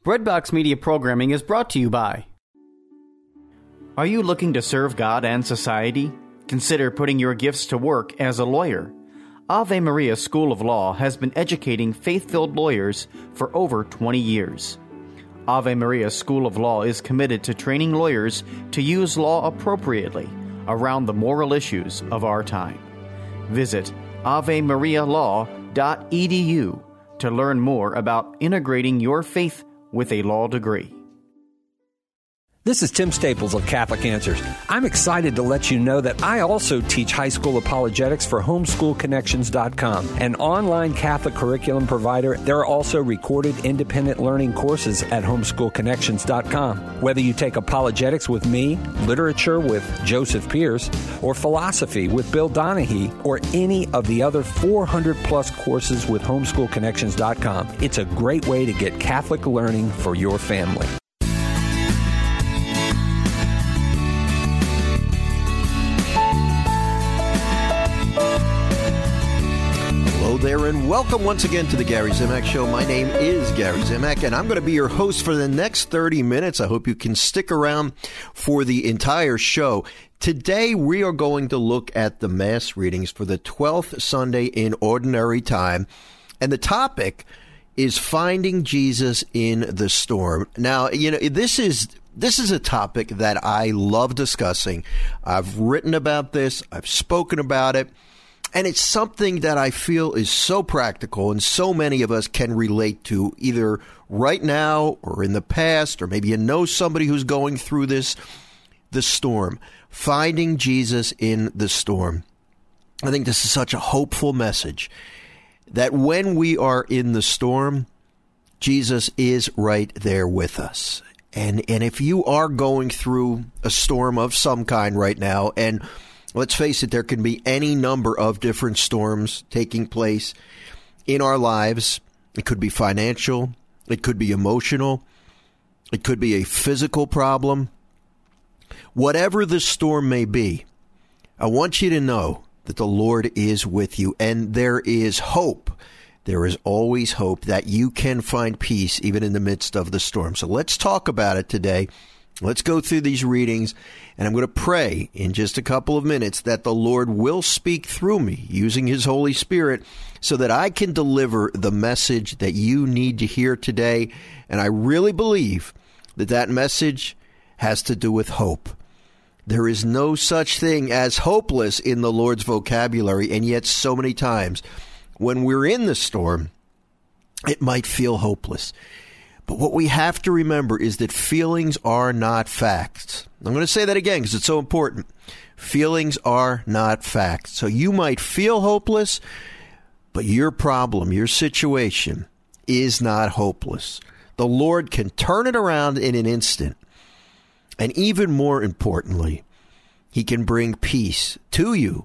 Breadbox Media Programming is brought to you by... Are you looking to serve God and society? Consider putting your gifts to work as a lawyer. Ave Maria School of Law has been educating faith-filled lawyers for over 20 years. Ave Maria School of Law is committed to training lawyers to use law appropriately around the moral issues of our time. Visit avemarialaw.edu to learn more about integrating your faith with a law degree. This is Tim Staples of Catholic Answers. I'm excited to let you know that I also teach high school apologetics for homeschoolconnections.com, an online Catholic curriculum provider. There are also recorded independent learning courses at homeschoolconnections.com. Whether you take apologetics with me, literature with Joseph Pierce, or philosophy with Bill Donahue, or any of the other 400-plus courses with homeschoolconnections.com, it's a great way to get Catholic learning for your family. There and welcome once again to the Gary Zimak Show. My name is Gary Zimak, and I'm going to be your host for the next 30 minutes. I hope you can stick around for the entire show. Today, we are going to look at the Mass readings for the 12th Sunday in Ordinary Time, and the topic is finding Jesus in the storm. Now, you know, this is a topic that I love discussing. I've written about this. I've spoken about it. And it's something that I feel is so practical and so many of us can relate to either right now or in the past, or maybe you know somebody who's going through the storm. Finding Jesus in the storm. I think this is such a hopeful message that when we are in the storm, Jesus is right there with us. And if you are going through a storm of some kind right now, and let's face it, there can be any number of different storms taking place in our lives. It could be financial. It could be emotional. It could be a physical problem. Whatever the storm may be, I want you to know that the Lord is with you, and there is hope. There is always hope that you can find peace even in the midst of the storm. So let's talk about it today. Let's go through these readings, and I'm going to pray in just a couple of minutes that the Lord will speak through me using His Holy Spirit so that I can deliver the message that you need to hear today. And I really believe that that message has to do with hope. There is no such thing as hopeless in the Lord's vocabulary, and yet so many times when we're in the storm, it might feel hopeless. But what we have to remember is that feelings are not facts. I'm going to say that again because it's so important. Feelings are not facts. So you might feel hopeless, but your problem, your situation is not hopeless. The Lord can turn it around in an instant. And even more importantly, He can bring peace to you,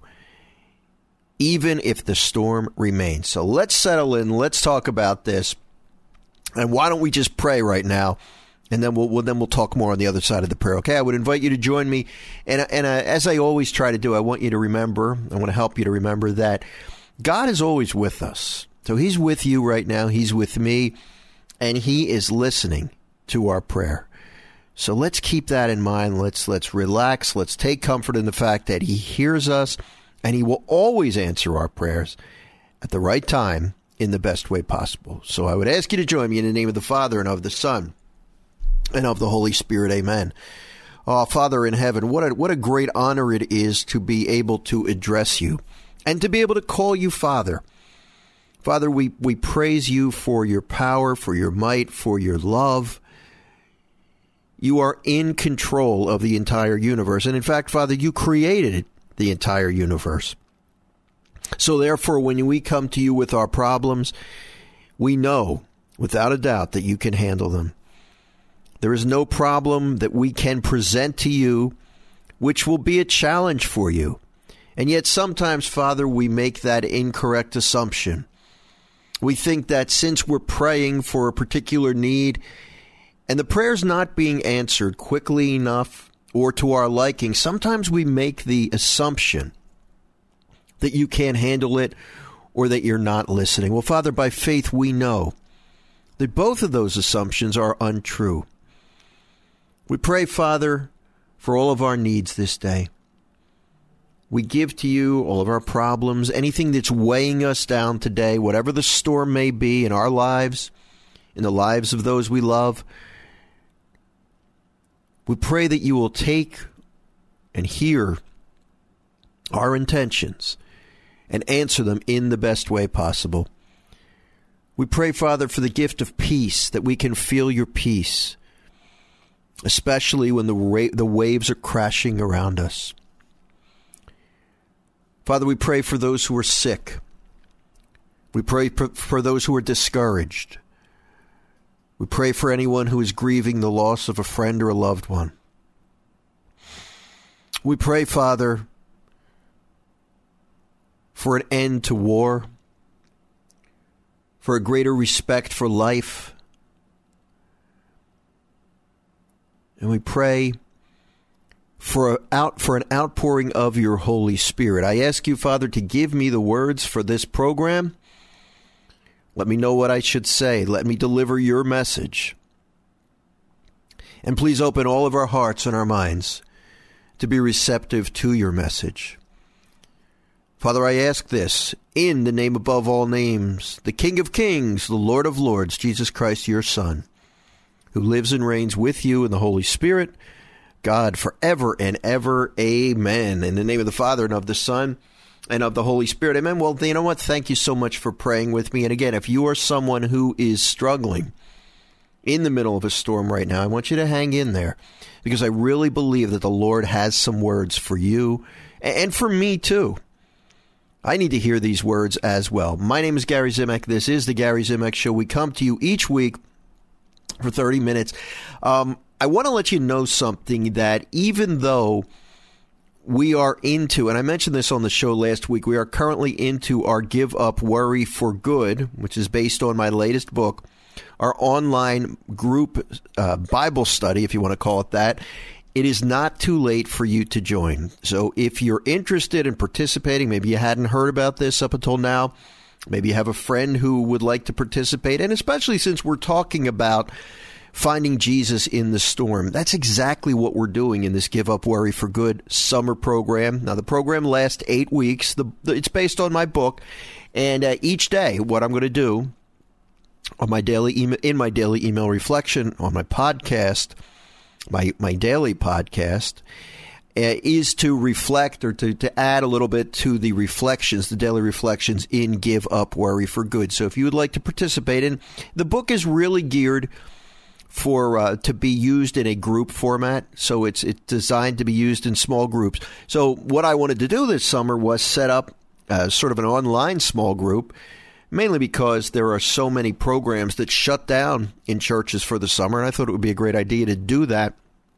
even if the storm remains. So let's settle in. Let's talk about this. And why don't we just pray right now, and then we'll talk more on the other side of the prayer. Okay, I would invite you to join me, and as I always try to do, I want you to remember, I want to help you to remember that God is always with us. So He's with you right now. He's with me, and He is listening to our prayer. So let's keep that in mind. Let's relax. Let's take comfort in the fact that He hears us, and He will always answer our prayers at the right time, in the best way possible. So I would ask you to join me in the name of the Father, and of the Son, and of the Holy Spirit. Amen. Oh, Father in heaven, what a great honor it is to be able to address you and to be able to call you Father. Father, we praise you for your power, for your might, for your love. You are in control of the entire universe. And in fact, Father, you created the entire universe. So therefore, when we come to you with our problems, we know without a doubt that you can handle them. There is no problem that we can present to you which will be a challenge for you. And yet sometimes, Father, we make that incorrect assumption. We think that since we're praying for a particular need and the prayer's not being answered quickly enough or to our liking, sometimes we make the assumption that you can't handle it or that you're not listening. Well, Father, by faith, we know that both of those assumptions are untrue. We pray, Father, for all of our needs this day. We give to you all of our problems, anything that's weighing us down today, whatever the storm may be in our lives, in the lives of those we love. We pray that you will take and hear our intentions and answer them in the best way possible. We pray, Father, for the gift of peace, that we can feel your peace, especially when the waves are crashing around us. Father, we pray for those who are sick. We pray for those who are discouraged. We pray for anyone who is grieving the loss of a friend or a loved one. We pray, Father, for an end to war, for a greater respect for life. And we pray for an outpouring of your Holy Spirit. I ask you, Father, to give me the words for this program. Let me know what I should say. Let me deliver your message. And please open all of our hearts and our minds to be receptive to your message. Father, I ask this in the name above all names, the King of Kings, the Lord of Lords, Jesus Christ, your Son, who lives and reigns with you in the Holy Spirit, God, forever and ever. Amen. In the name of the Father, and of the Son, and of the Holy Spirit. Amen. Well, you know what? Thank you so much for praying with me. And again, if you are someone who is struggling in the middle of a storm right now, I want you to hang in there, because I really believe that the Lord has some words for you and for me too. I need to hear these words as well. My name is Gary Zimak. This is the Gary Zimak Show. We come to you each week for 30 minutes. I want to let you know something, that even though we are into, and I mentioned this on the show last week, we are currently into our Give Up Worry for Good, which is based on my latest book, our online group Bible study, if you want to call it that. It is not too late for you to join. So if you're interested in participating, maybe you hadn't heard about this up until now, maybe you have a friend who would like to participate, and especially since we're talking about finding Jesus in the storm. That's exactly what we're doing in this Give Up Worry for Good summer program. Now, the program lasts 8 weeks. It's based on my book. And each day, what I'm going to do on my daily email reflection, on my podcast, my daily podcast, is to reflect, or to add a little bit to the reflections, the daily reflections in Give Up Worry for Good. So if you would like to participate in, the book is really geared for to be used in a group format. So it's designed to be used in small groups. So what I wanted to do this summer was set up sort of an online small group, mainly because there are so many programs that shut down in churches for the summer. And I thought it would be a great idea to do that.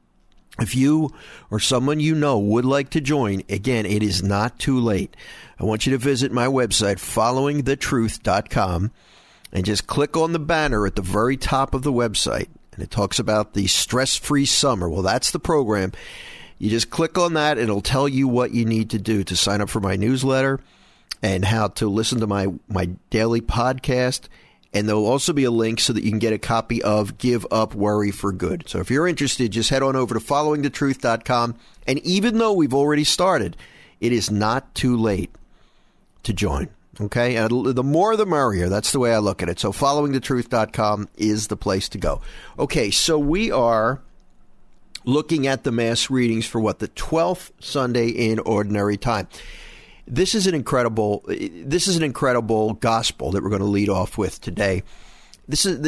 If you or someone you know would like to join, again, it is not too late. I want you to visit my website, followingthetruth.com, and just click on the banner at the very top of the website. And it talks about the stress-free summer. Well, that's the program. You just click on that, and it'll tell you what you need to do to sign up for my newsletter and how to listen to my daily podcast. And there'll also be a link so that you can get a copy of Give Up Worry for Good. So if you're interested, just head on over to followingthetruth.com. And even though we've already started, it is not too late to join. Okay? And the more the merrier. That's the way I look at it. So followingthetruth.com is the place to go. Okay, so we are looking at the Mass readings for the 12th Sunday in Ordinary Time. This is an incredible gospel that we're going to lead off with today. This is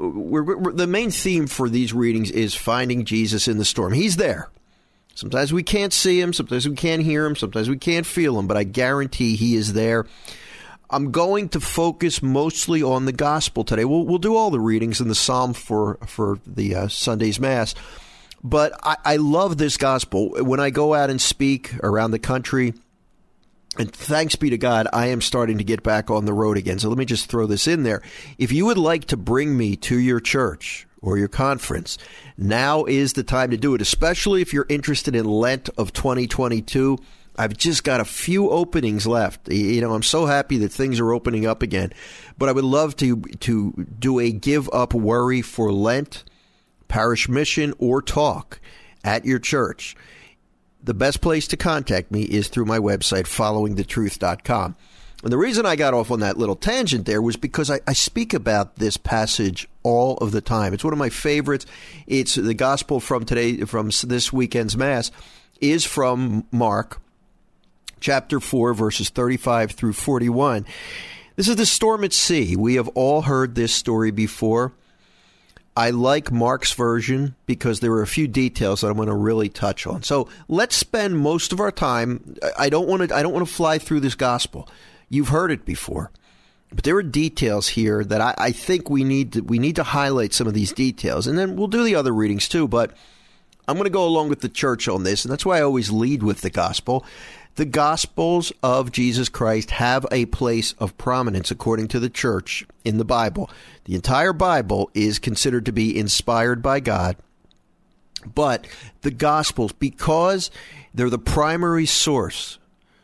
the main theme for these readings is finding Jesus in the storm. He's there. Sometimes we can't see him, sometimes we can't hear him, sometimes we can't feel him, but I guarantee he is there. I'm going to focus mostly on the gospel today. We'll do all the readings in the Psalm for the Sunday's Mass, but I love this gospel. When I go out and speak around the country, and thanks be to God, I am starting to get back on the road again. So let me just throw this in there. If you would like to bring me to your church or your conference, now is the time to do it, especially if you're interested in Lent of 2022. I've just got a few openings left. I'm so happy that things are opening up again. But I would love to do a Give Up Worry for Lent, parish mission, or talk at your church. The best place to contact me is through my website, followingthetruth.com. And the reason I got off on that little tangent there was because I speak about this passage all of the time. It's one of my favorites. It's the gospel from this weekend's Mass is from Mark, chapter 4, verses 35 through 41. This is the storm at sea. We have all heard this story before. I like Mark's version because there are a few details that I'm going to really touch on. So let's spend most of our time. I don't want to fly through this gospel. You've heard it before, but there are details here that I think we need to highlight some of these details, and then we'll do the other readings too. But I'm going to go along with the church on this, and that's why I always lead with the gospel. The Gospels of Jesus Christ have a place of prominence according to the church in the Bible. The entire Bible is considered to be inspired by God, but the Gospels, because they're the primary source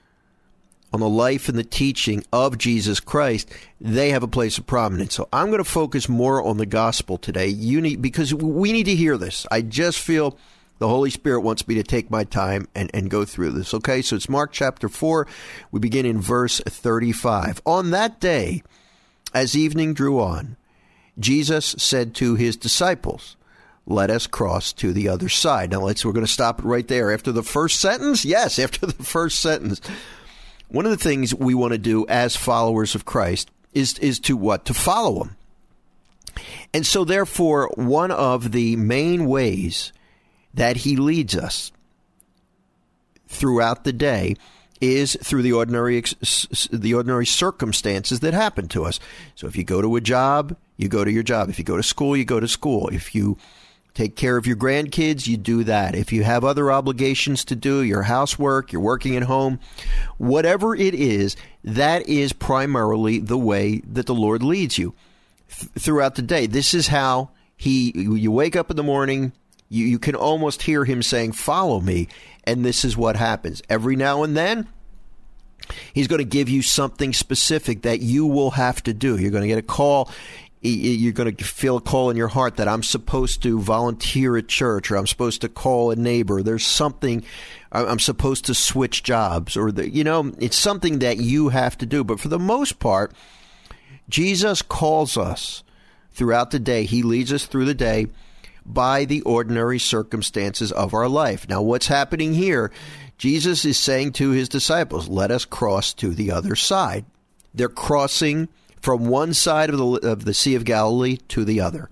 on the life and the teaching of Jesus Christ, they have a place of prominence. So I'm going to focus more on the gospel today. Because we need to hear this. I just feel the Holy Spirit wants me to take my time and go through this. Okay, so it's Mark chapter 4. We begin in verse 35. On that day, as evening drew on, Jesus said to his disciples, "Let us cross to the other side." Now we're going to stop it right there. After the first sentence? Yes, after the first sentence. One of the things we want to do as followers of Christ is to what? To follow him. And so therefore, one of the main ways that he leads us throughout the day is through the ordinary circumstances that happen to us. So if you go to a job, you go to your job. If you go to school, you go to school. If you take care of your grandkids, you do that. If you have other obligations to do, your housework, you're working at home, whatever it is, that is primarily the way that the Lord leads you throughout the day. This is how you wake up in the morning, you can almost hear him saying, "Follow me," and this is what happens. Every now and then, he's going to give you something specific that you will have to do. You're going to get a call. You're going to feel a call in your heart that I'm supposed to volunteer at church, or I'm supposed to call a neighbor. There's something I'm supposed to switch jobs, or it's something that you have to do. But for the most part, Jesus calls us throughout the day. He leads us through the day by the ordinary circumstances of our life. Now, what's happening here? Jesus is saying to his disciples, "Let us cross to the other side." They're crossing from one side of the Sea of Galilee to the other,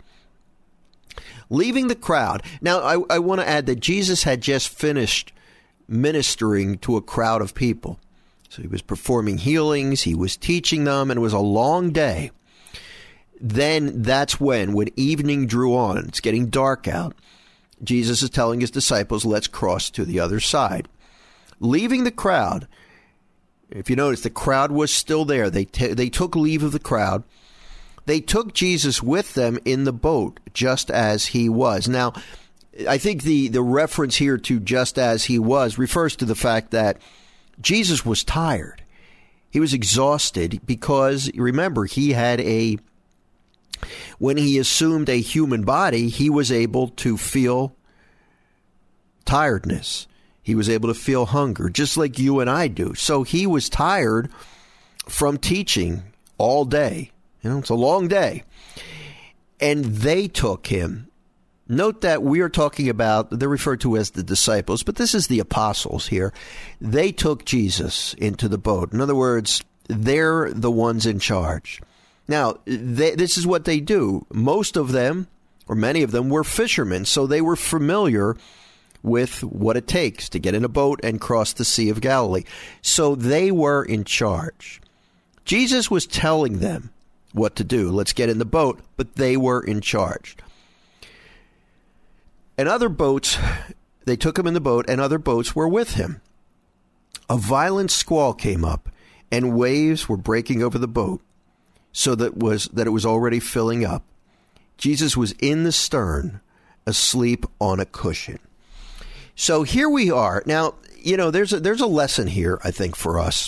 leaving the crowd. Now, I want to add that Jesus had just finished ministering to a crowd of people. So he was performing healings, he was teaching them, and it was a long day. Then that's when evening drew on, it's getting dark out, Jesus is telling his disciples, "Let's cross to the other side." Leaving the crowd. If you notice, the crowd was still there. They took leave of the crowd. They took Jesus with them in the boat, just as he was. Now, I think the reference here to "just as he was" refers to the fact that Jesus was tired. He was exhausted because, remember, when he assumed a human body, he was able to feel tiredness. He was able to feel hunger, just like you and I do. So he was tired from teaching all day. It's a long day. And they took him. Note that we are talking about, they're referred to as the disciples, but this is the apostles here. They took Jesus into the boat. In other words, they're the ones in charge. Now, this is what they do. Most of them, or many of them, were fishermen, so they were familiar with what it takes to get in a boat and cross the Sea of Galilee. So they were in charge. Jesus was telling them what to do. Let's get in the boat, but they were in charge. And other boats, they took him in the boat, and other boats were with him. A violent squall came up, and waves were breaking over the boat, so that it was already filling up. Jesus was in the stern, asleep on a cushion. So here we are. Now, there's a lesson here, I think, for us.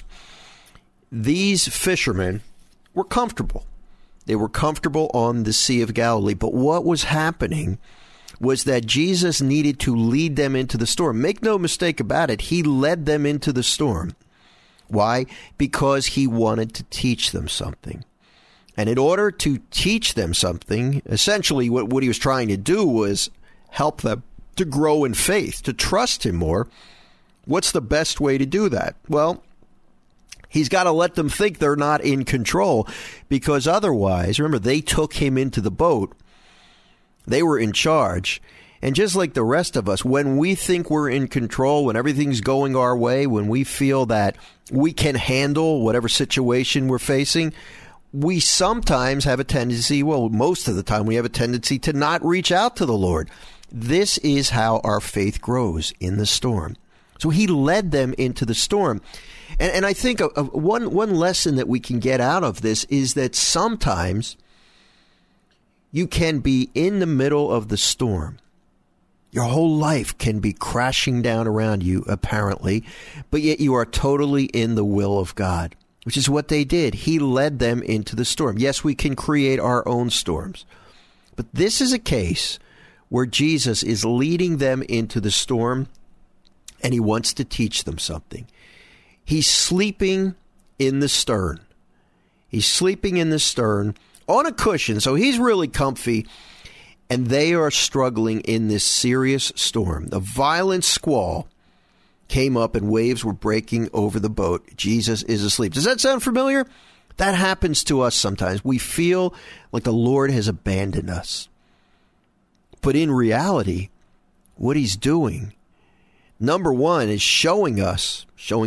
These fishermen were comfortable. They were comfortable on the Sea of Galilee. But what was happening was that Jesus needed to lead them into the storm. Make no mistake about it. He led them into the storm. Why? Because he wanted to teach them something. And in order to teach them something, essentially what he was trying to do was help them to grow in faith, to trust him more. What's the best way to do that? Well, he's got to let them think they're not in control, because otherwise, remember, they took him into the boat. They were in charge. And just like the rest of us, when we think we're in control, when everything's going our way, when we feel that we can handle whatever situation we're facing, we sometimes have a tendency, well, most of the time we have a tendency to not reach out to the Lord. This is how our faith grows, in the storm. So he led them into the storm. And I think one lesson that we can get out of this is that sometimes you can be in the middle of the storm. Your whole life can be crashing down around you, apparently, but yet you are totally in the will of God, which is what they did. He led them into the storm. Yes, we can create our own storms, but this is a case where Jesus is leading them into the storm, and he wants to teach them something. He's sleeping in the stern. He's sleeping in the stern on a cushion, so he's really comfy, and they are struggling in this serious storm. A violent squall came up and waves were breaking over the boat. Jesus is asleep. Does that sound familiar? That happens to us sometimes. We feel like the Lord has abandoned us. But in reality, what he's doing, number one, is showing us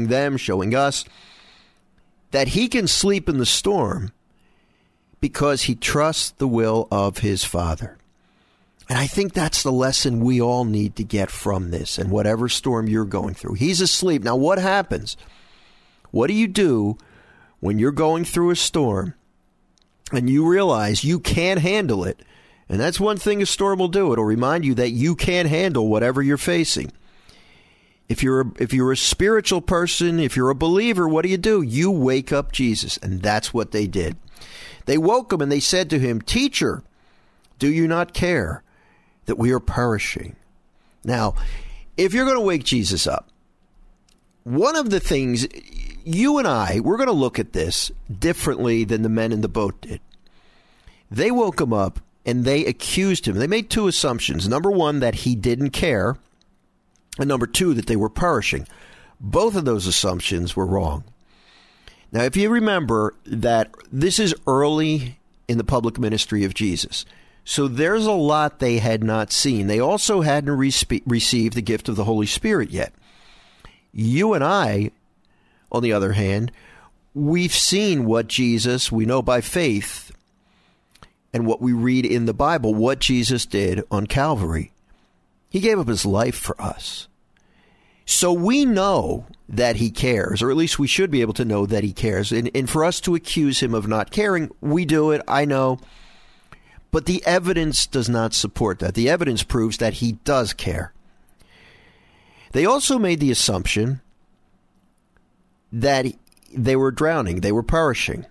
that he can sleep in the storm because he trusts the will of his Father. And I think that's the lesson we all need to get from this, and whatever storm you're going through. He's asleep. Now, what happens? What do you do when you're going through a storm and you realize you can't handle it? And that's one thing a storm will do. It'll remind you that you can't handle whatever you're facing. If you're a spiritual person, if you're a believer, what do? You wake up Jesus. And that's what they did. They woke him and they said to him, "Teacher, do you not care that we are perishing?" Now, if you're going to wake Jesus up, one of the things, you and I, we're going to look at this differently than the men in the boat did. They woke him up and they accused him. They made two assumptions. Number one, that he didn't care. And number two, that they were perishing. Both of those assumptions were wrong. Now, if you remember that this is early in the public ministry of Jesus, so there's a lot they had not seen. They also hadn't received the gift of the Holy Spirit yet. You and I, on the other hand, we've seen what Jesus, we know by faith, and what we read in the Bible, what Jesus did on Calvary. He gave up his life for us. So we know that he cares, or at least we should be able to know that he cares. And for us to accuse him of not caring, we do it, I know. But the evidence does not support that. The evidence proves that he does care. They also made the assumption that they were drowning, they were perishing.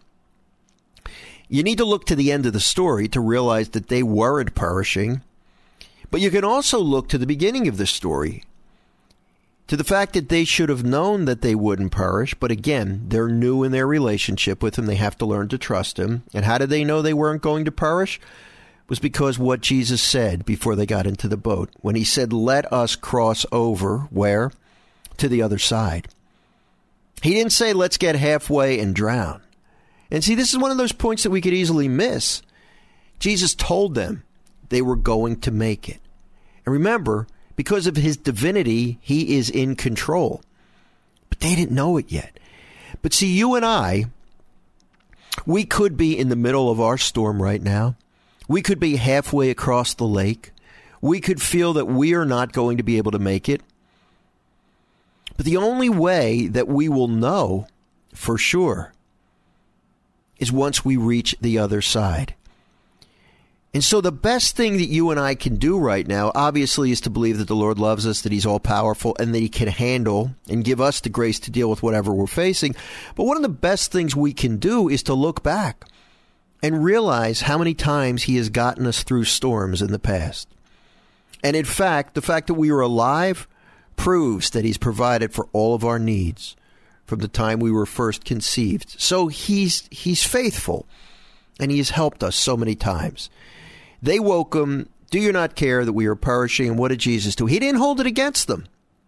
You need to look to the end of the story to realize that they weren't perishing. But you can also look to the beginning of the story, to the fact that they should have known that they wouldn't perish. But again, they're new in their relationship with him. They have to learn to trust him. And how did they know they weren't going to perish? It was because what Jesus said before they got into the boat. When he said, "Let us cross over," where? To the other side. He didn't say, "Let's get halfway and drown." And see, this is one of those points that we could easily miss. Jesus told them they were going to make it. And remember, because of his divinity, he is in control. But they didn't know it yet. But see, you and I, we could be in the middle of our storm right now. We could be halfway across the lake. We could feel that we are not going to be able to make it. But the only way that we will know for sure is once we reach the other side. And so the best thing that you and I can do right now, obviously, is to believe that the Lord loves us, that he's all powerful, and that he can handle and give us the grace to deal with whatever we're facing. But one of the best things we can do is to look back and realize how many times he has gotten us through storms in the past. And in fact, the fact that we are alive proves that he's provided for all of our needs from the time we were first conceived. So he's faithful, and he has helped us so many times. They woke him, "Do you not care that we are perishing?" And what did Jesus do? He didn't hold it against them.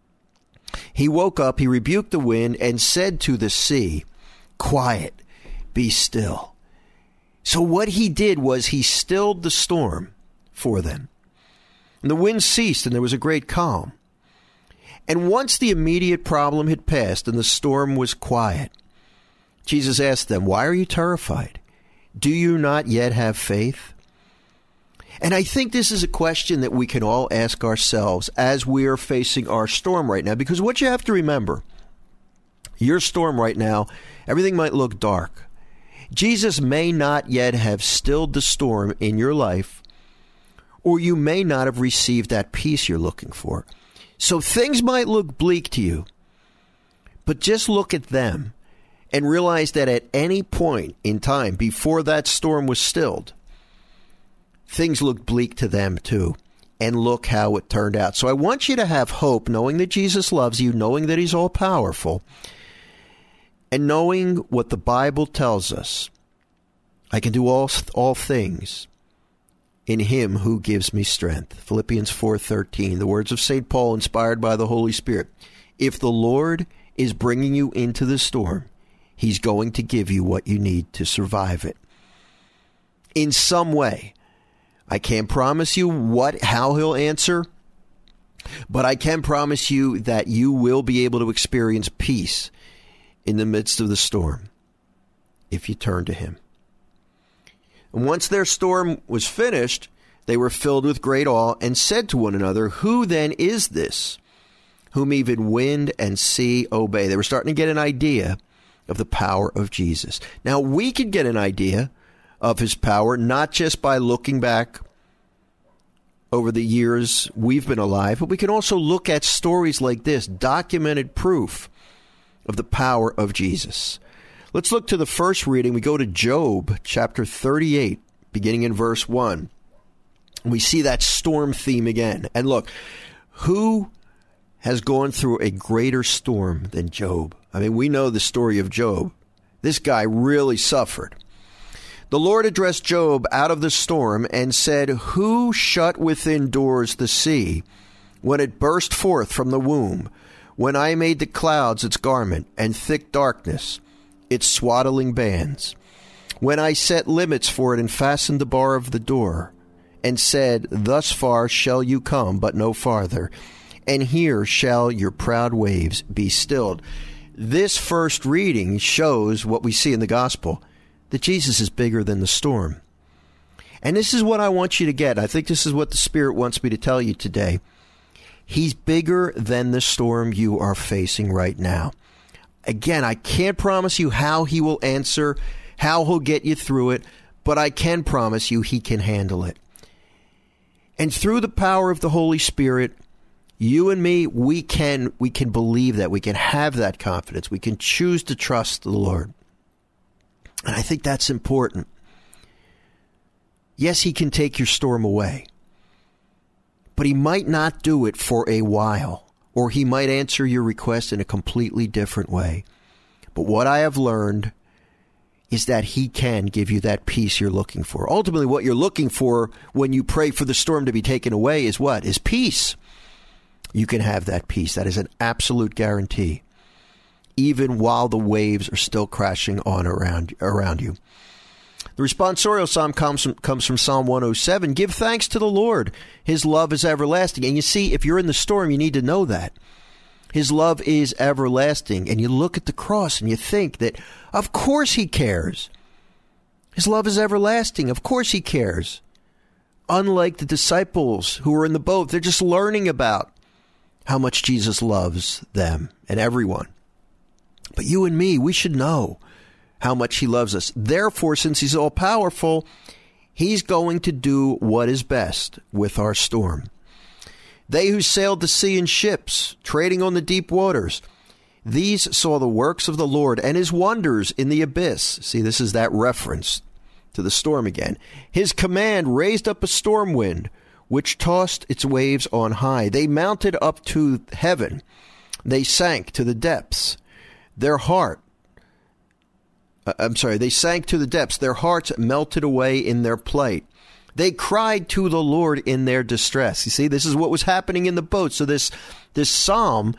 He woke up, he rebuked the wind, and said to the sea, "Quiet, be still." So what he did was he stilled the storm for them. And the wind ceased, and there was a great calm. And once the immediate problem had passed and the storm was quiet, Jesus asked them, "Why are you terrified? Do you not yet have faith?" And I think this is a question that we can all ask ourselves as we are facing our storm right now. Because what you have to remember, your storm right now, everything might look dark. Jesus may not yet have stilled the storm in your life, or you may not have received that peace you're looking for. So things might look bleak to you, but just look at them and realize that at any point in time before that storm was stilled, things looked bleak to them too. And look how it turned out. So I want you to have hope, knowing that Jesus loves you, knowing that he's all powerful, and knowing what the Bible tells us. I can do all things in him who gives me strength. Philippians 4:13, the words of St. Paul inspired by the Holy Spirit. If the Lord is bringing you into the storm, he's going to give you what you need to survive it. In some way. I can't promise you how he'll answer, but I can promise you that you will be able to experience peace in the midst of the storm if you turn to him. And once their storm was finished, they were filled with great awe and said to one another, "Who then is this, whom even wind and sea obey?" They were starting to get an idea of the power of Jesus. Now, we could get an idea of his power, not just by looking back over the years we've been alive, but we can also look at stories like this, documented proof of the power of Jesus. Let's look to the first reading. We go to Job chapter 38, beginning in verse 1. We see that storm theme again. And look, who has gone through a greater storm than Job? I mean, we know the story of Job. This guy really suffered. The Lord addressed Job out of the storm and said, "Who shut within doors the sea when it burst forth from the womb, when I made the clouds its garment and thick darkness its swaddling bands, when I set limits for it and fastened the bar of the door and said, thus far shall you come, but no farther, and here shall your proud waves be stilled." This first reading shows what we see in the gospel, that Jesus is bigger than the storm. And this is what I want you to get. I think this is what the Spirit wants me to tell you today. He's bigger than the storm you are facing right now. Again, I can't promise you how he will answer, how he'll get you through it, but I can promise you he can handle it. And through the power of the Holy Spirit, you and me, we can believe that. We can have that confidence. We can choose to trust the Lord. And I think that's important. Yes, he can take your storm away, but he might not do it for a while, or he might answer your request in a completely different way. But what I have learned is that he can give you that peace you're looking for. Ultimately, what you're looking for when you pray for the storm to be taken away is what? Is peace. You can have that peace. That is an absolute guarantee, even while the waves are still crashing on around you. The responsorial psalm comes from Psalm 107. Give thanks to the Lord. His love is everlasting. And you see, if you're in the storm, you need to know that. His love is everlasting. And you look at the cross and you think that, of course he cares. His love is everlasting. Of course he cares. Unlike the disciples who were in the boat, they're just learning about how much Jesus loves them and everyone. But you and me, we should know how much he loves us. Therefore, since he's all powerful, He's going to do what is best with our storm. They who sailed the sea in ships, trading on the deep waters, these saw the works of the Lord and his wonders in the abyss. See, this is that reference to the storm again. His command raised up a storm wind, which tossed its waves on high. They mounted up to heaven. They sank to the depths. They sank to the depths. Their hearts melted away in their plight. They cried to the Lord in their distress. You see, this is what was happening in the boat. So this psalm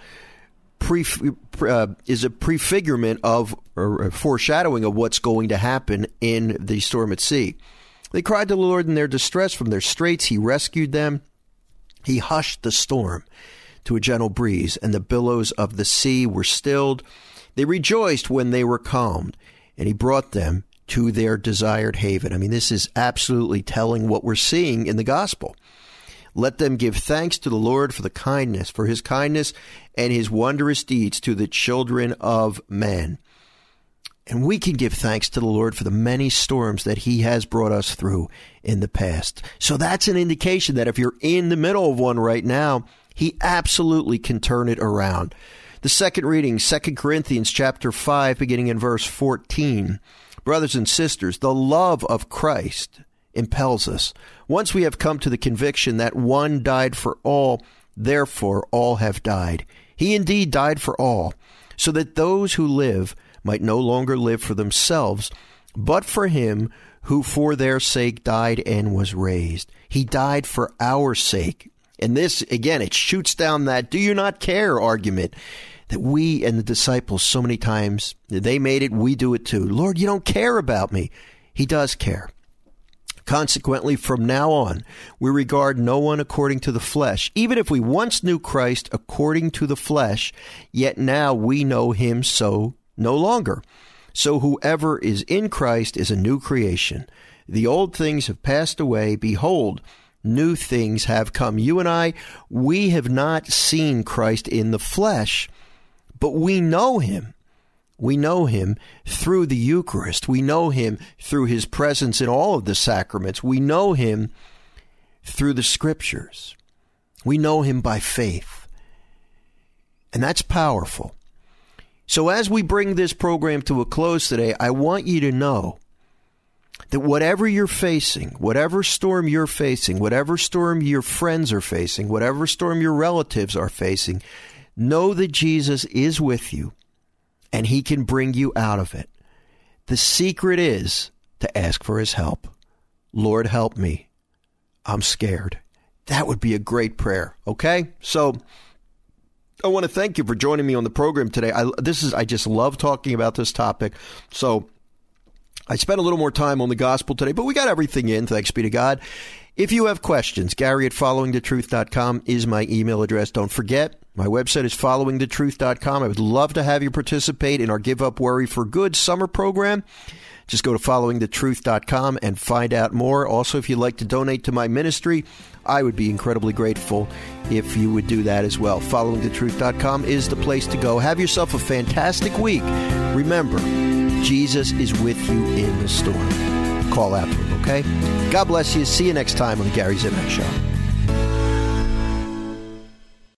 is a prefigurement of, or a foreshadowing of what's going to happen in the storm at sea. They cried to the Lord in their distress. From their straits he rescued them. He hushed the storm to a gentle breeze, and the billows of the sea were stilled. They rejoiced when they were calmed, and he brought them to their desired haven. I mean, this is absolutely telling what we're seeing in the gospel. Let them give thanks to the Lord for his kindness and his wondrous deeds to the children of men. And we can give thanks to the Lord for the many storms that he has brought us through in the past. So that's an indication that if you're in the middle of one right now, he absolutely can turn it around. The second reading, 2 Corinthians chapter 5, beginning in verse 14. Brothers and sisters, the love of Christ impels us. Once we have come to the conviction that one died for all, therefore all have died. He indeed died for all, so that those who live might no longer live for themselves, but for him who for their sake died and was raised. He died for our sake. And this, again, it shoots down that do you not care argument that we and the disciples so many times, they made it, we do it too. Lord, you don't care about me. He does care. Consequently, from now on, we regard no one according to the flesh. Even if we once knew Christ according to the flesh, yet now we know him so no longer. So whoever is in Christ is a new creation. The old things have passed away. Behold, new things have come. You and I, we have not seen Christ in the flesh, but we know him. We know him through the Eucharist. We know him through his presence in all of the sacraments. We know him through the scriptures. We know him by faith. And that's powerful. So as we bring this program to a close today, I want you to know that whatever you're facing, whatever storm you're facing, whatever storm your friends are facing, whatever storm your relatives are facing, know that Jesus is with you and he can bring you out of it. The secret is to ask for his help. Lord, help me. I'm scared. That would be a great prayer. Okay? So I want to thank you for joining me on the program today. I just love talking about this topic. So I spent a little more time on the gospel today, but we got everything in, thanks be to God. If you have questions, Gary@followingthetruth.com is my email address. Don't forget, my website is followingthetruth.com. I would love to have you participate in our Give Up Worry for Good summer program. Just go to followingthetruth.com and find out more. Also, if you'd like to donate to my ministry, I would be incredibly grateful if you would do that as well. Followingthetruth.com is the place to go. Have yourself a fantastic week. Remember, Jesus is with you in the storm. Call out to him, okay? God bless you. See you next time on the Gary Zimak Show.